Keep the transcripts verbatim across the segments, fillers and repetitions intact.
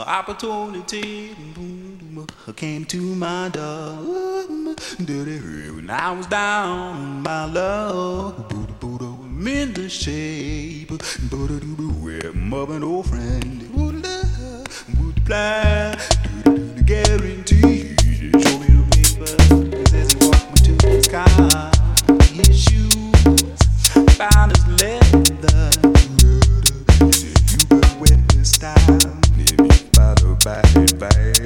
opportunity came to my door. When I was down, my love, I'm in the shape, with mother and old friend, would plan, guarantee. Show me the paper, says he walked me to the sky. His shoes, found his leather. He said you could wear this style. If you follow by his back.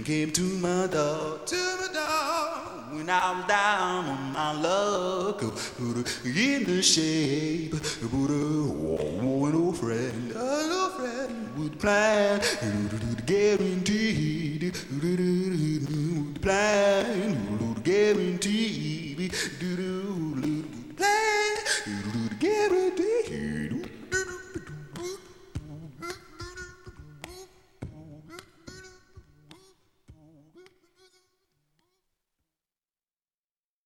came to my door, to my door. When I was down on my luck, in the shape, but an old friend, an old friend would plan, guaranteed, plan, guaranteed, plan, guaranteed.